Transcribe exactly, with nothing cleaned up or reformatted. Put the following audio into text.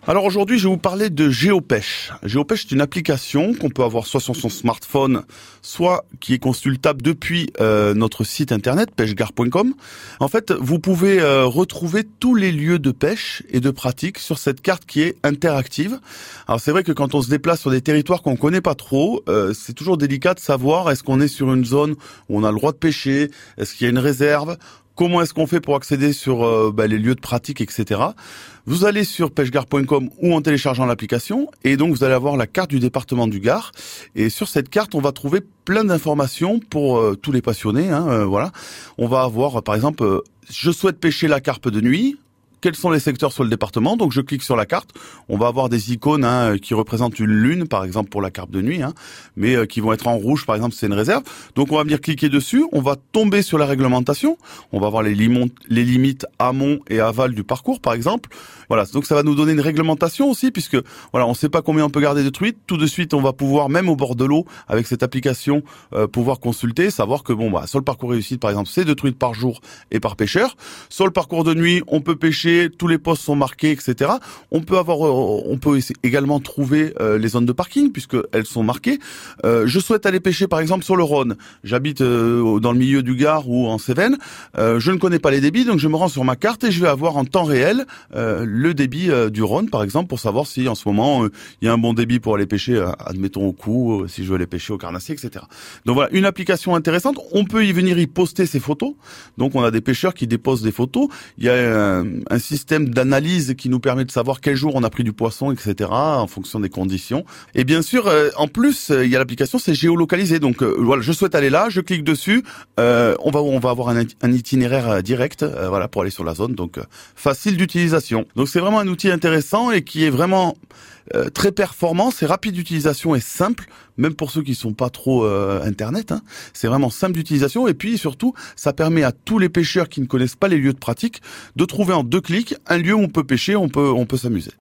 Alors aujourd'hui, je vais vous parler de GeoPêche. GeoPêche, c'est une application qu'on peut avoir soit sur son smartphone, soit qui est consultable depuis euh, notre site internet pêchegare point com. En fait, vous pouvez euh, retrouver tous les lieux de pêche et de pratique sur cette carte qui est interactive. Alors c'est vrai que quand on se déplace sur des territoires qu'on connaît pas trop, euh, c'est toujours délicat de savoir est-ce qu'on est sur une zone où on a le droit de pêcher, est-ce qu'il y a une réserve. Comment est-ce qu'on fait pour accéder sur euh, bah, les lieux de pratique, et cetera. Vous allez sur pêchegare point com ou en téléchargeant l'application et donc vous allez avoir la carte du département du Gard. Et sur cette carte, on va trouver plein d'informations pour euh, tous les passionnés. Hein, euh, voilà, on va avoir par exemple, euh, je souhaite pêcher la carpe de nuit. Quels sont les secteurs sur le département? Donc je clique sur la carte, on va avoir des icônes hein, qui représentent une lune par exemple pour la carpe de nuit, hein, mais euh, qui vont être en rouge par exemple c'est une réserve. Donc on va venir cliquer dessus, on va tomber sur la réglementation, on va voir les, limon- les limites amont et aval du parcours par exemple. Voilà, donc ça va nous donner une réglementation aussi puisque voilà on ne sait pas combien on peut garder de truites. Tout de suite on va pouvoir même au bord de l'eau avec cette application euh, pouvoir consulter, savoir que bon bah sur le parcours réussite par exemple c'est deux truites par jour et par pêcheur. Sur le parcours de nuit on peut pêcher, tous les postes sont marqués, et cetera. On peut avoir, on peut également trouver euh, les zones de parking puisque elles sont marquées. Euh, je souhaite aller pêcher par exemple sur le Rhône. J'habite euh, dans le milieu du Gard ou en Cévennes. Euh, je ne connais pas les débits, donc je me rends sur ma carte et je vais avoir en temps réel euh, le débit euh, du Rhône par exemple pour savoir si en ce moment il euh, y a un bon débit pour aller pêcher, euh, admettons au cou, euh, si je veux aller pêcher au carnassier, et cetera. Donc voilà, une application intéressante. On peut y venir y poster ses photos. Donc on a des pêcheurs qui déposent des photos. Il y a un, un système d'analyse qui nous permet de savoir quel jour on a pris du poisson, et cetera en fonction des conditions. Et bien sûr, euh, en plus, euh, il y a l'application, c'est géolocalisé. Donc euh, voilà, je souhaite aller là, je clique dessus, euh, on va on va avoir un, un itinéraire euh, direct, euh, voilà, pour aller sur la zone. Donc euh, facile d'utilisation. Donc c'est vraiment un outil intéressant et qui est vraiment euh, très performant. C'est rapide d'utilisation et simple, même pour ceux qui sont pas trop euh, internet. Hein. C'est vraiment simple d'utilisation et puis surtout, ça permet à tous les pêcheurs qui ne connaissent pas les lieux de pratique de trouver en deux clics un lieu où on peut pêcher, on peut on peut s'amuser.